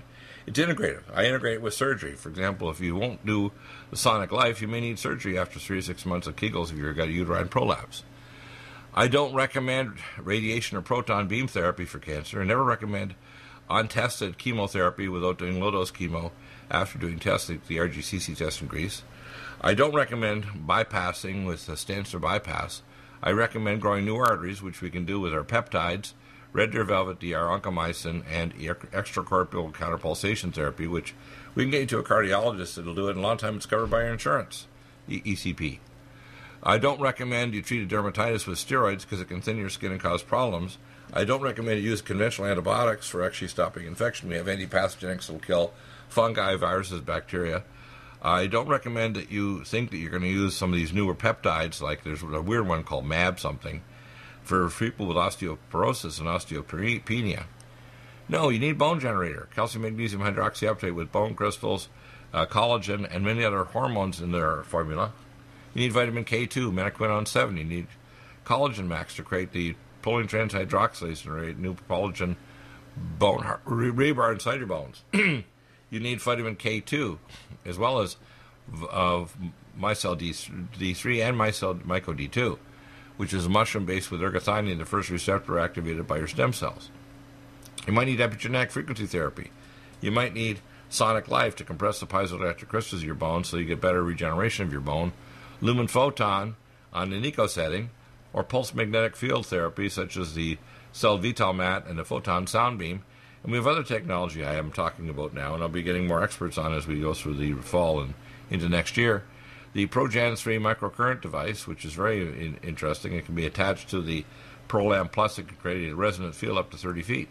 It's integrative. I integrate it with surgery. For example, if you won't do the Sonic Life, you may need surgery after three to six months of Kegels if you've got a uterine prolapse. I don't recommend radiation or proton beam therapy for cancer. I never recommend untested chemotherapy without doing low-dose chemo after doing tests like the R G C C test in Greece. I don't recommend bypassing with a stents or bypass. I recommend growing new arteries, which we can do with our peptides, red deer velvet D R, oncomycin, and extracorporeal counterpulsation therapy, which we can get you to a cardiologist that'll do it, and a lot of times it's covered by your insurance, the E C P. I don't recommend you treat a dermatitis with steroids because it can thin your skin and cause problems. I don't recommend you use conventional antibiotics for actually stopping infection. We have antipathogenics that will kill fungi, viruses, bacteria. I don't recommend that you think that you're going to use some of these newer peptides, like there's a weird one called M A B something, for people with osteoporosis and osteopenia. No, you need bone generator, calcium magnesium hydroxyapatite with bone crystals, uh, collagen, and many other hormones in their formula. You need vitamin K two, menaquinone seven. You need collagen max to create the proline transhydroxylase and create new collagen bone rebar inside your bones. You need vitamin K two, as well as uh, micelle D three and micelle myco D two, which is a mushroom based with ergothioneine, the first receptor activated by your stem cells. You might need epigenetic frequency therapy. You might need Sonic Life to compress the piezoelectric crystals of your bone so you get better regeneration of your bone, lumen photon on an eco setting, or pulse magnetic field therapy such as the Cell Vital Mat and the Photon Sound Beam. And we have other technology I am talking about now, and I'll be getting more experts on as we go through the fall and into next year. The ProGen three microcurrent device, which is very in- interesting. It can be attached to the ProLamp Plus. It can create a resonant field up to thirty feet.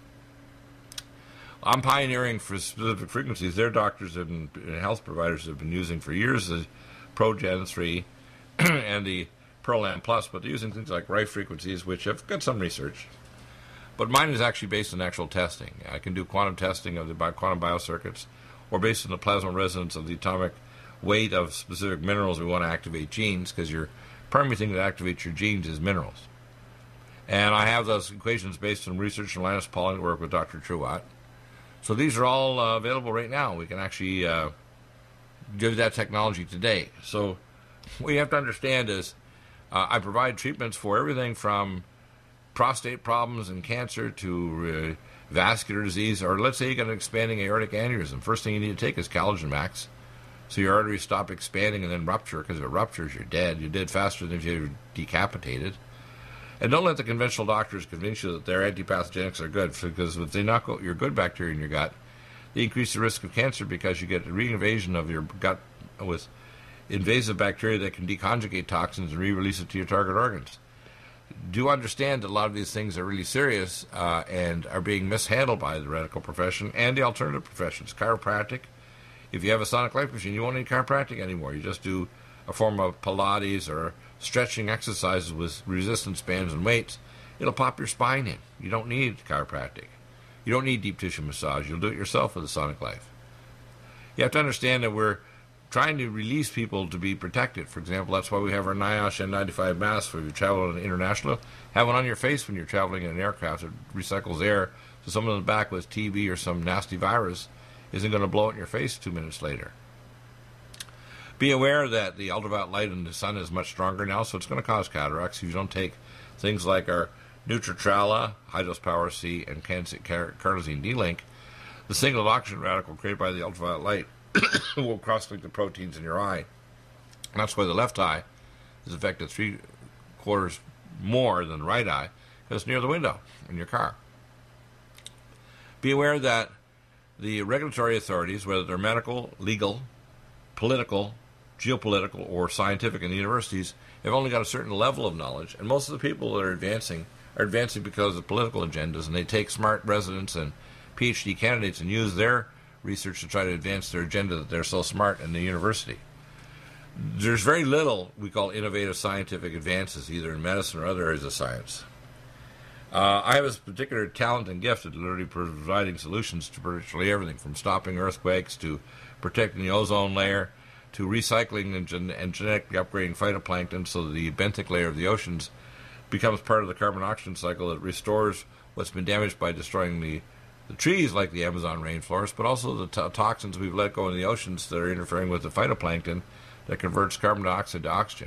I'm pioneering for specific frequencies. Their doctors and health providers have been using for years the ProGen three and the ProLamp Plus, but they're using things like Rife frequencies, which have got some research. But mine is actually based on actual testing. I can do quantum testing of the quantum biocircuits, or based on the plasma resonance of the atomic weight of specific minerals we want to activate genes, because your primary thing that activates your genes is minerals. And I have those equations based on research from Linus Pauling work with Doctor Truott. So these are all uh, available right now. We can actually uh, give that technology today. So what you have to understand is uh, I provide treatments for everything from prostate problems and cancer to uh, vascular disease, or let's say you got an expanding aortic aneurysm. First thing you need to take is Collagen Max, so your arteries stop expanding and then rupture, because if it ruptures, you're dead. You're dead faster than if you're decapitated. And don't let the conventional doctors convince you that their antipathogenics are good, because if they knock out your good bacteria in your gut, they increase the risk of cancer because you get a reinvasion of your gut with invasive bacteria that can deconjugate toxins and re-release it to your target organs. Do understand that a lot of these things are really serious uh, and are being mishandled by the medical profession and the alternative professions. Chiropractic, if you have a Sonic Life machine, you won't need chiropractic anymore. You just do a form of Pilates or stretching exercises with resistance bands and weights. It'll pop your spine in. You don't need chiropractic. You don't need deep tissue massage. You'll do it yourself with a Sonic Life. You have to understand that we're trying to release people to be protected. For example, that's why we have our NIOSH N ninety-five masks. When you travel on an international, have one on your face when you're traveling in an aircraft. It recycles air, so someone in the back with T B or some nasty virus isn't going to blow it in your face two minutes later. Be aware that the ultraviolet light in the sun is much stronger now, so it's going to cause cataracts if you don't take things like our Nutritrala, Hydros Power C, and Carnosine D-Link. The single oxygen radical created by the ultraviolet light will cross-link the proteins in your eye. And that's why the left eye is affected three quarters more than the right eye, because it's near the window in your car. Be aware that the regulatory authorities, whether they're medical, legal, political, geopolitical, or scientific in the universities, have only got a certain level of knowledge, and most of the people that are advancing are advancing because of political agendas, and they take smart residents and P H D candidates and use their research to try to advance their agenda that they're so smart in the university. There's very little we call innovative scientific advances, either in medicine or other areas of science. Uh, I have a particular talent and gift at literally providing solutions to virtually everything, from stopping earthquakes to protecting the ozone layer to recycling and, gen- and genetically upgrading phytoplankton so the benthic layer of the oceans becomes part of the carbon oxygen cycle that restores what's been damaged by destroying the the trees like the Amazon rainforest, but also the to- toxins we've let go in the oceans that are interfering with the phytoplankton that converts carbon dioxide to oxygen.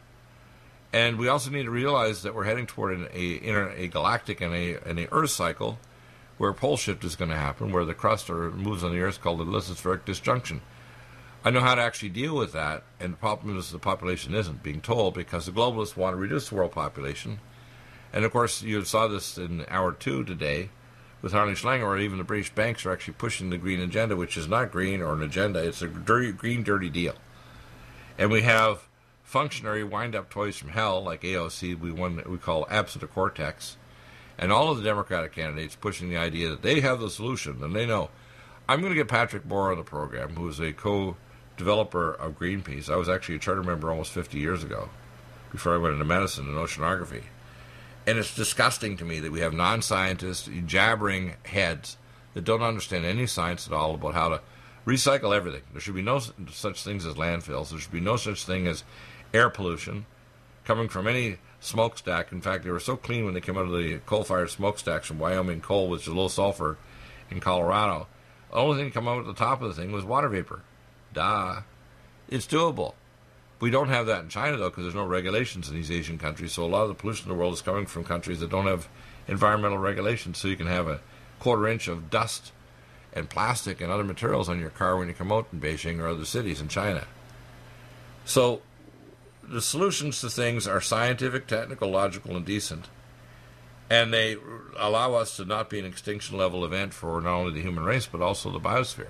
And we also need to realize that we're heading toward an, a, inter, a galactic and a, and a Earth cycle where pole shift is going to happen, where the crust or moves on the Earth called the lithospheric disjunction. I know how to actually deal with that, and the problem is the population isn't being told because the globalists want to reduce the world population. And, of course, you saw this in hour two today with Harley Schlanger, or even the British banks are actually pushing the green agenda, which is not green or an agenda. It's a dirty, green, dirty deal. And we have functionary wind-up toys from hell, like A O C, we, one, we call absent of cortex, and all of the Democratic candidates pushing the idea that they have the solution, and they know. I'm going to get Patrick Moore on the program, who is a co-developer of Greenpeace. I was actually a charter member almost fifty years ago, before I went into medicine and oceanography. And it's disgusting to me that we have non-scientists, jabbering heads that don't understand any science at all about how to recycle everything. There should be no such things as landfills. There should be no such thing as air pollution coming from any smokestack. In fact, they were so clean when they came out of the coal-fired smokestacks from Wyoming coal, which is low sulfur in Colorado. The only thing to come out at the top of the thing was water vapor. Duh. It's doable. We don't have that in China, though, because there's no regulations in these Asian countries. So a lot of the pollution in the world is coming from countries that don't have environmental regulations. So you can have a quarter inch of dust and plastic and other materials on your car when you come out in Beijing or other cities in China. So the solutions to things are scientific, technical, logical, and decent. And they allow us to not be an extinction level event for not only the human race, but also the biosphere.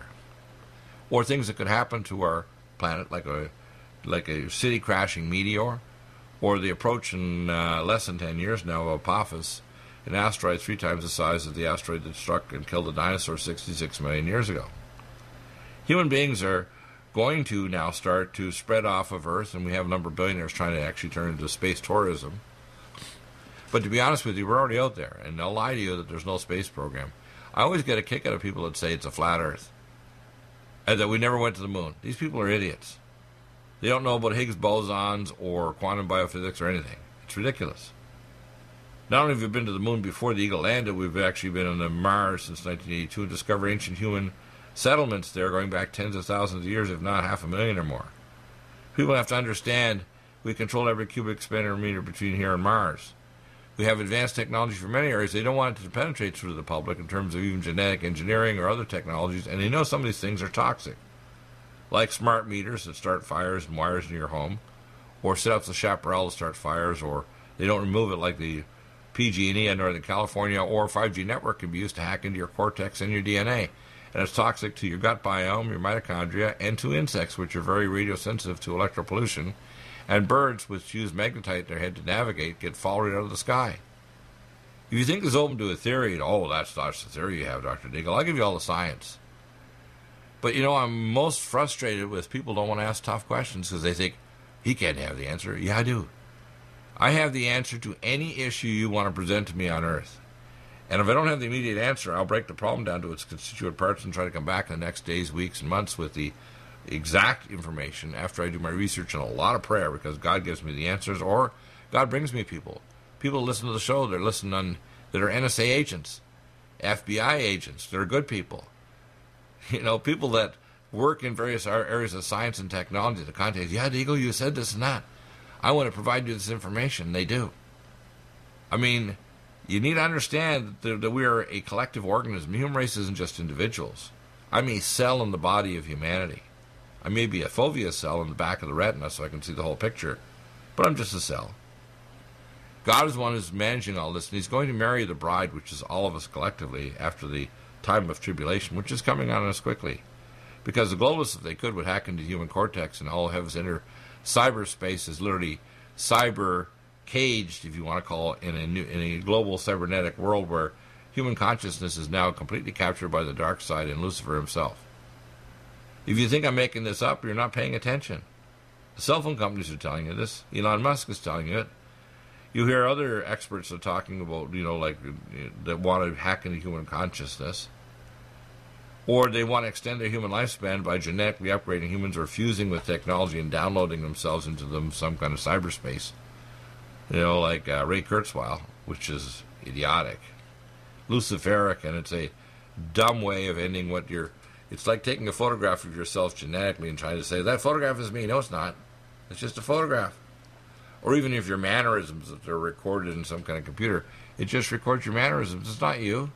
Or things that could happen to our planet, like a like a city-crashing meteor, or the approach in uh, less than ten years now of Apophis, an asteroid three times the size of the asteroid that struck and killed the dinosaurs sixty-six million years ago. Human beings are going to now start to spread off of Earth, and we have a number of billionaires trying to actually turn into space tourism. But to be honest with you, we're already out there, and they'll lie to you that there's no space program. I always get a kick out of people that say it's a flat Earth, and that we never went to the moon. These people are idiots. They don't know about Higgs bosons or quantum biophysics or anything. It's ridiculous. Not only have we been to the moon before the Eagle landed, we've actually been on the Mars since nineteen eighty-two and discovered ancient human settlements there going back tens of thousands of years, if not half a million or more. People have to understand we control every cubic centimeter between here and Mars. We have advanced technology for many areas. They don't want it to penetrate through to the public in terms of even genetic engineering or other technologies, and they know some of these things are toxic, like smart meters that start fires and wires in your home, or set up the chaparral to start fires, or they don't remove it like the P G and E in Northern California, or five G network can be used to hack into your cortex and your D N A. And it's toxic to your gut biome, your mitochondria, and to insects, which are very radiosensitive to electropollution, and birds, which use magnetite in their head to navigate, get fall right out of the sky. If you think it's open to a theory, oh, that's, that's the theory you have, Doctor Deagle, I'll give you all the science. But, you know, I'm most frustrated with people who don't want to ask tough questions because they think, he can't have the answer. Yeah, I do. I have the answer to any issue you want to present to me on Earth. And if I don't have the immediate answer, I'll break the problem down to its constituent parts and try to come back in the next days, weeks, and months with the exact information after I do my research and a lot of prayer, because God gives me the answers, or God brings me people. People listen to the show, they're listening on, that are N S A agents, F B I agents, they're good people. You know, people that work in various areas of science and technology, the contact, yeah, Deagle, you said this and that. I want to provide you this information. They do. I mean, you need to understand that, that we are a collective organism. The human race isn't just individuals. I'm a cell in the body of humanity. I may be a fovea cell in the back of the retina so I can see the whole picture, but I'm just a cell. God is the one who's managing all this, and he's going to marry the bride, which is all of us collectively, after the time of tribulation, which is coming on us quickly. Because the globalists, if they could, would hack into the human cortex and all have us enter cyberspace is literally cyber caged, if you want to call it, in a new, in a global cybernetic world where human consciousness is now completely captured by the dark side and Lucifer himself. If you think I'm making this up, you're not paying attention. The cell phone companies are telling you this. Elon Musk is telling you it. You hear other experts are talking about, you know, like, that want to hack into human consciousness. Or they want to extend their human lifespan by genetically upgrading humans or fusing with technology and downloading themselves into them some kind of cyberspace. You know, like uh, Ray Kurzweil, which is idiotic. Luciferic, and it's a dumb way of ending what you're... It's like taking a photograph of yourself genetically and trying to say, that photograph is me. No, it's not. It's just a photograph. Or even if your mannerisms that are recorded in some kind of computer, it just records your mannerisms. It's not you.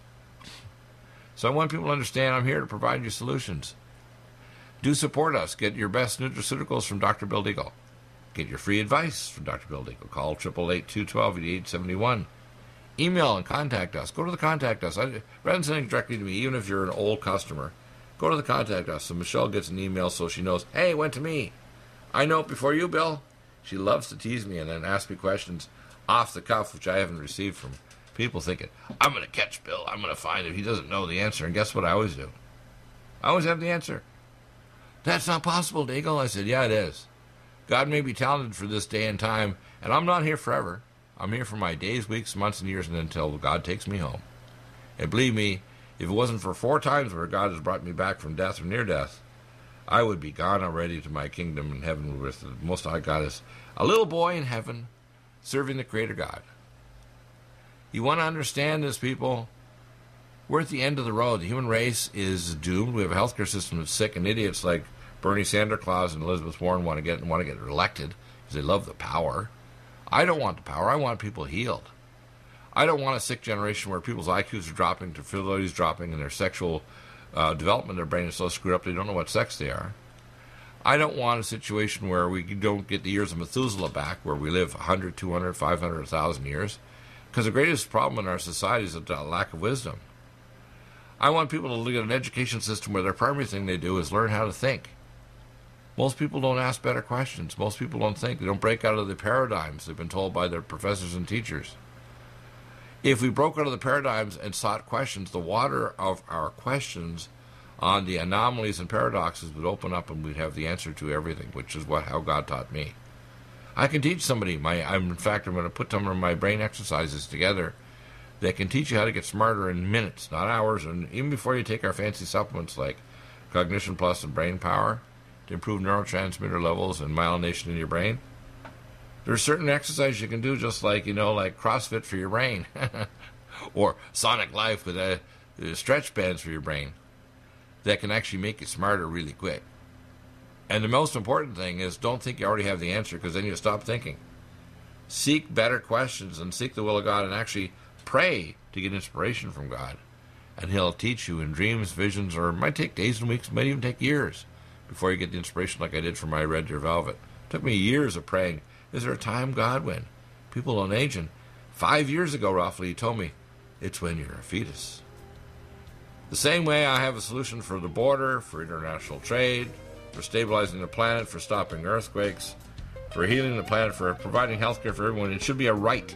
So I want people to understand I'm here to provide you solutions. Do support us. Get your best nutraceuticals from Doctor Bill Deagle. Get your free advice from Doctor Bill Deagle. Call eight eight eight, two one two, eight eight seven one. Email and contact us. Go to the contact us. I, rather than sending directly to me, even if you're an old customer, go to the contact us. So Michelle gets an email so she knows, hey, it went to me. I know it before you, Bill. She loves to tease me and then ask me questions off the cuff, which I haven't received from people thinking, I'm going to catch Bill. I'm going to find him. He doesn't know the answer. And guess what I always do? I always have the answer. That's not possible, Deagle. I said, yeah, it is. God may be talented for this day and time, and I'm not here forever. I'm here for my days, weeks, months, and years, and until God takes me home. And believe me, if it wasn't for four times where God has brought me back from death or near death, I would be gone already to my kingdom in heaven with the Most High God as a little boy in heaven serving the Creator God. You want to understand this, people? We're at the end of the road. The human race is doomed. We have a healthcare system that's sick, and idiots like Bernie Sanders Claus and Elizabeth Warren want to get want to get elected because they love the power. I don't want the power. I want people healed. I don't want a sick generation where people's I Qs are dropping, their fertility is dropping, and their sexual uh, development, their brain is so screwed up they don't know what sex they are. I don't want a situation where we don't get the years of Methuselah back, where we live one hundred, two hundred, five hundred, one thousand years, because the greatest problem in our society is a lack of wisdom. I want people to look at an education system where their primary thing they do is learn how to think. Most people don't ask better questions. Most people don't think. They don't break out of the paradigms they've been told by their professors and teachers. If we broke out of the paradigms and sought questions, the water of our questions on the anomalies and paradoxes would open up and we'd have the answer to everything, which is what how God taught me. I can teach somebody. My, I'm, in fact, I'm going to put some of my brain exercises together that can teach you how to get smarter in minutes, not hours, and even before you take our fancy supplements like Cognition Plus and Brain Power to improve neurotransmitter levels and myelination in your brain. There's certain exercises you can do just like, you know, like CrossFit for your brain or Sonic Life with a, uh, stretch bands for your brain that can actually make you smarter really quick. And the most important thing is don't think you already have the answer, because then you stop thinking. Seek better questions and seek the will of God and actually pray to get inspiration from God. And He'll teach you in dreams, visions, or it might take days and weeks, it might even take years before you get the inspiration like I did for my Red Deer Velvet. It took me years of praying. Is there a time, God, when people don't age? And five years ago, roughly, He told me, it's when you're a fetus. The same way I have a solution for the border, for international trade, for stabilizing the planet, for stopping earthquakes, for healing the planet, for providing health care for everyone. It should be a right.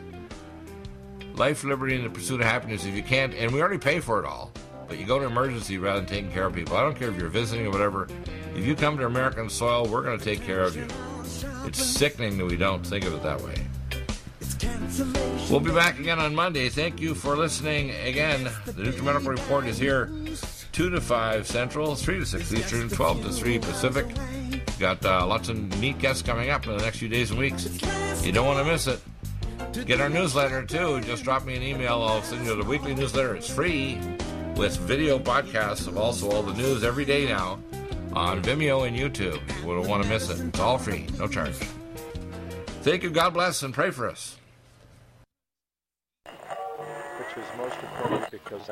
Life, liberty, and the pursuit of happiness. If you can't, and we already pay for it all, but you go to emergency rather than taking care of people. I don't care if you're visiting or whatever. If you come to American soil, we're going to take care of you. It's sickening that we don't think of it that way. We'll be back again on Monday. Thank you for listening. Again, the NutriMedical Report is here two to five Central, three to six Eastern, twelve to three Pacific. Got uh, lots of neat guests coming up in the next few days and weeks. You don't want to miss it. Get our newsletter, too. Just drop me an email. I'll send you the weekly newsletter. It's free with video podcasts of also all the news every day now on Vimeo and YouTube. You won't want to miss it. It's all free, no charge. Thank you. God bless, and pray for us. Which is most important because